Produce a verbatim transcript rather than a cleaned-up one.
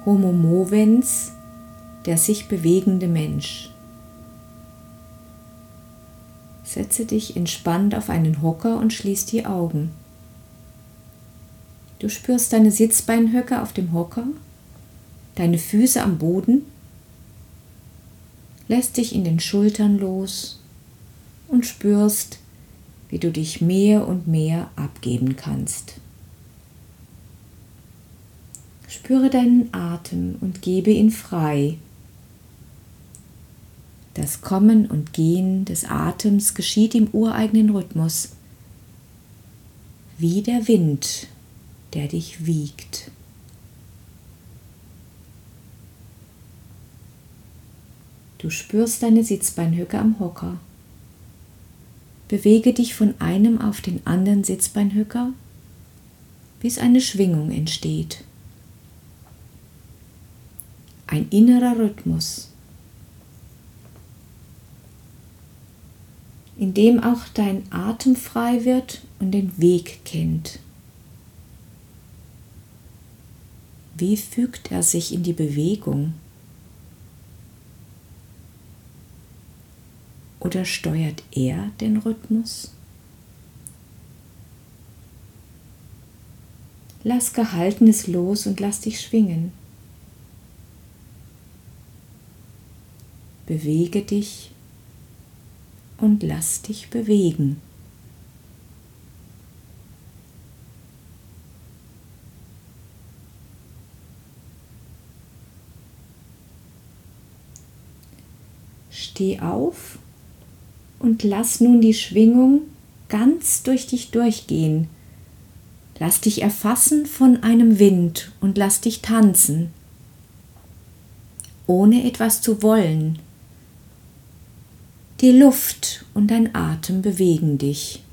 Homo movens, der sich bewegende Mensch. Setze dich entspannt auf einen Hocker und schließ die Augen. Du spürst deine Sitzbeinhöcker auf dem Hocker, deine Füße am Boden, lässt dich in den Schultern los und spürst, wie du dich mehr und mehr abgeben kannst. Spüre deinen Atem und gebe ihn frei. Das Kommen und Gehen des Atems geschieht im ureigenen Rhythmus, wie der Wind, der dich wiegt. Du spürst deine Sitzbeinhöcker am Hocker. Bewege dich von einem auf den anderen Sitzbeinhöcker, bis eine Schwingung entsteht. Ein innerer Rhythmus, in dem auch dein Atem frei wird und den Weg kennt. Wie fügt er sich in die Bewegung? Oder steuert er den Rhythmus? Lass Gehaltenes los und lass dich schwingen. Bewege dich und lass dich bewegen. Steh auf und lass nun die Schwingung ganz durch dich durchgehen. Lass dich erfassen von einem Wind und lass dich tanzen, ohne etwas zu wollen. Die Luft und dein Atem bewegen dich.